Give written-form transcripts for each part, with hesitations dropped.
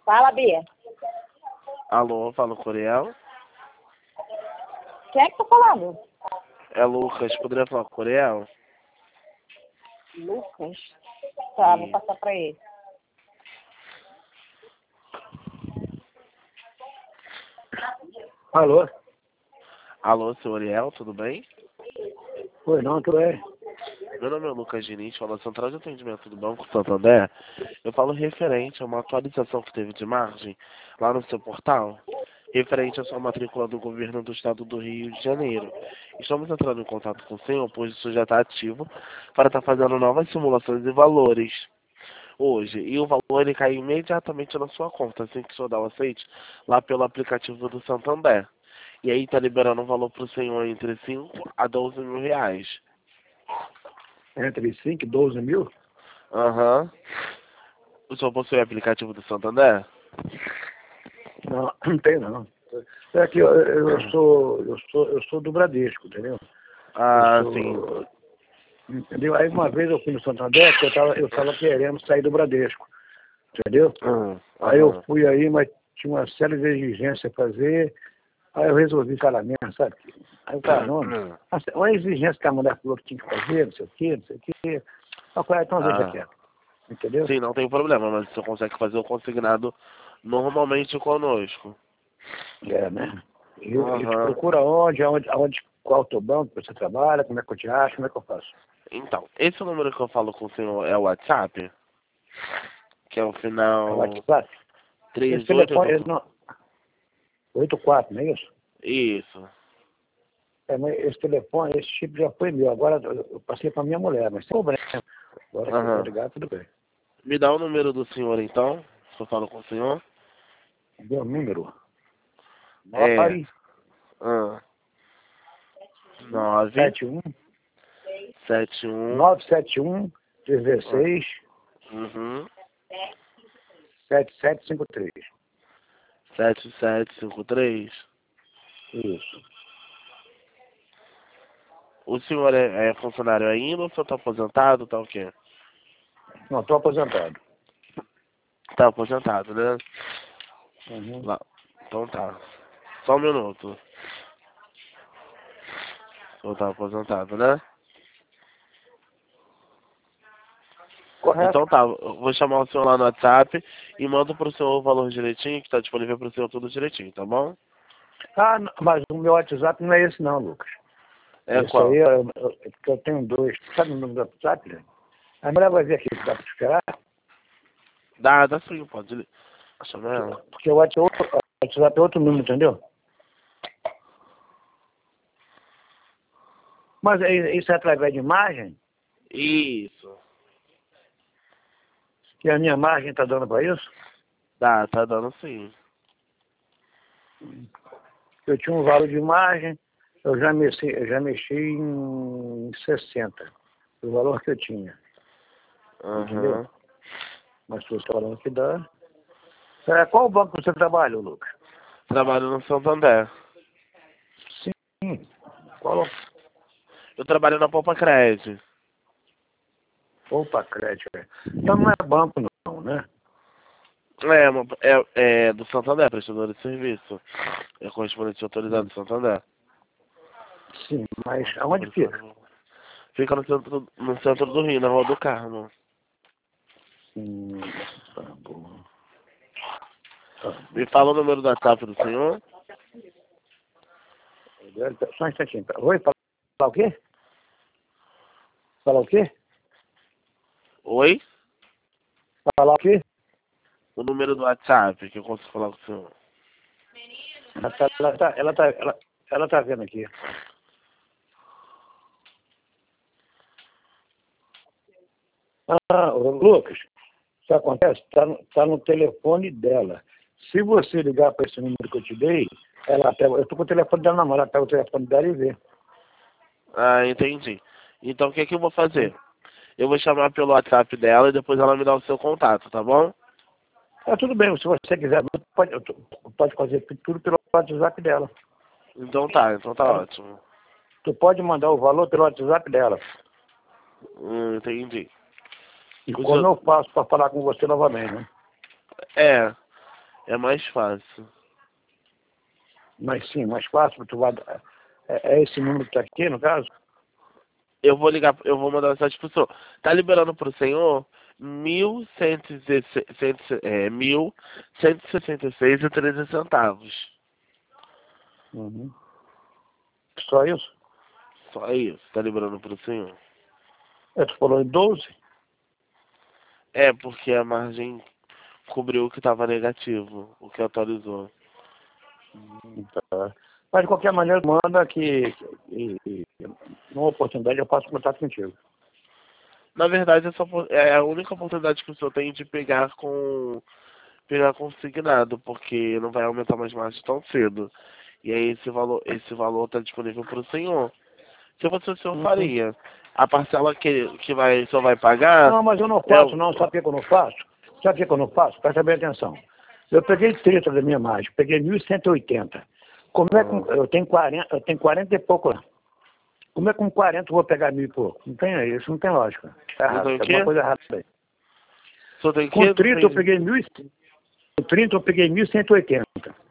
Fala, Bia. Alô, fala Coriel. Quem é que tá falando? É Lucas, poderia falar com Coriel? Lucas? Tá, vou passar pra ele. Alô? Alô, seu Oriel, tudo bem? Oi, não, tudo bem? Meu nome é Lucas Diniz, falo da Central de Atendimento do Banco Santander. Eu falo referente a uma atualização que teve de margem lá no seu portal, referente à sua matrícula do governo do estado do Rio de Janeiro. Estamos entrando em contato com o senhor, pois isso já está ativo, para estar fazendo novas simulações de valores hoje. E o valor ele cai imediatamente na sua conta, assim que o senhor dá o aceite, lá pelo aplicativo do Santander. E aí está liberando um valor para o senhor entre 5 a 12 mil reais. Entre 5 e 12 mil? Aham. O senhor possui o aplicativo do Santander? Não, não tem não. É que eu sou do Bradesco, entendeu? Ah, Eu sim. sou, entendeu? Aí uma vez eu fui no Santander, que eu tava querendo sair do Bradesco, entendeu? Aí eu fui aí, mas tinha uma série de exigências a fazer, aí eu resolvi falar mesmo, sabe? Aí o cara, não, uma exigência que a mulher falou que tinha que fazer, não sei o quê, não sei o quê. Aí eu falei, então deixa quieto, entendeu? Sim, não tem problema, mas o senhor consegue fazer o consignado normalmente conosco. É, né? Eu te procuro qual é o teu banco que você trabalha, como é que eu te acho, como é que eu faço? Então, esse número que eu falo com o senhor é o WhatsApp? Que é o É o final WhatsApp? Esse 38... telefone, não, 84, não é isso? Isso. É, mas esse telefone, esse chip já foi meu, agora eu passei para minha mulher, mas sem problema. Agora que eu vou ligar, tudo bem. Me dá o número do senhor, então, se eu falo com o senhor. Meu número? É. 71 71 971 16 7753. 7753. Isso. O senhor é funcionário ainda ou o senhor está aposentado? Tá o quê? Não, estou aposentado. Tá aposentado, né? Uhum. Lá. Então tá. Só um minuto. O senhor tá aposentado, né? Correto. Então tá, eu vou chamar o senhor lá no WhatsApp e mando pro senhor o valor direitinho, que tá disponível pro senhor tudo direitinho, tá bom? Ah, mas o meu WhatsApp não é esse não, Lucas. É Esse qual? aí, porque eu tenho dois. Sabe o número do WhatsApp, né? A mulher vai ver aqui, dá para esperar? Dá sim, pode. Chama ela. Porque o WhatsApp é outro número, entendeu? Mas isso é através de imagem? Isso. E a minha margem está dando para isso? Tá dando sim. Eu tinha um valor de imagem, eu já mexi em 60. O valor que eu tinha. Entendeu? Mas você está falando que dá. Qual banco você trabalha, Lucas? Trabalho no Santander. Sim. Qual? Eu trabalho na Poupa Crédito. Opa, crédito. Então não é banco não, né? É do Santander, prestador de serviço. É correspondente autorizado do Santander. Sim, mas aonde fica? Fica no centro do Rio, na Rua do Carmo. Tá bom. Me fala o número do WhatsApp do senhor. Só um instantinho. Oi, falar o quê? Falar o quê? Oi? Falar o quê? O número do WhatsApp que eu consigo falar com o senhor. Ela tá vendo aqui. Ô, Lucas, o que acontece? Tá no telefone dela. Se você ligar para esse número que eu te dei, ela pega. Eu tô com o telefone dela na mão, ela pega o telefone dela e vê. Ah, entendi. Então o que eu vou fazer? Eu vou chamar pelo WhatsApp dela e depois ela me dá o seu contato, tá bom? Tudo bem, se você quiser, pode fazer tudo pelo WhatsApp dela. Então tá ótimo. Tu pode mandar o valor pelo WhatsApp dela. Entendi. E como eu faço para falar com você novamente, né? É. É mais fácil. Mas sim, mais fácil, tu vai... É esse número que tá aqui, no caso? Eu vou ligar, eu vou mandar mensagem pro senhor. Tá liberando pro senhor 1.166 e 13 centavos. Uhum. Só isso? Só isso, tá liberando pro senhor. Tu falou em 12? É, porque a margem cobriu o que estava negativo, o que atualizou. Tá. Mas de qualquer maneira, manda que numa oportunidade eu faço contato contigo. Na verdade, é a única oportunidade que o senhor tem de pegar consignado, porque não vai aumentar mais margem tão cedo. E aí esse valor está disponível para o senhor. Se fosse o senhor faria. A parcela que o senhor vai pagar... Não, mas eu não faço, não. Sabe o que eu não faço? Sabe o que eu não faço? Presta bem atenção. Eu peguei 30 da minha margem, peguei 1.180. Como é que eu tenho 40 e pouco lá? Como é que com 40 eu vou pegar 1.000 e pouco? Não tem isso, não tem lógica. Tá errado, Não tem o tem quê? alguma coisa errada aí. O senhor tem Com que... 30 eu peguei 1.180.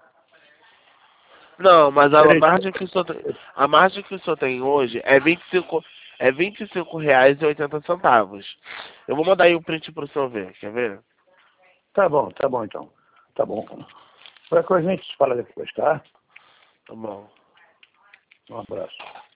Não, mas a margem que o senhor tem hoje é R$ 25,80. Eu vou mandar aí o print pro senhor ver, quer ver? Tá bom então. Tá bom. Qualquer coisa a gente se fala depois, tá? Tá bom. Um abraço.